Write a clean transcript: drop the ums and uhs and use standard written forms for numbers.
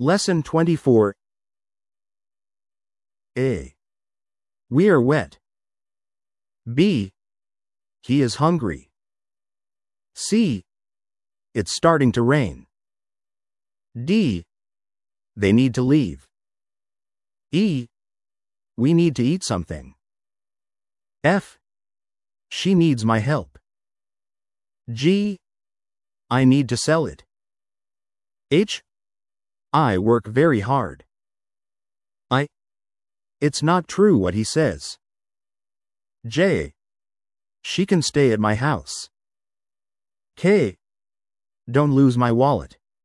Lesson 24. A. We are wet. B. He is hungry. C. It's starting to rain. D. They need to leave. E. We need to eat something. F. She needs my help. G. I need to sell it. H. I work very hard. I. It's not true what he says. J. She can stay at my house. K. Don't lose my wallet.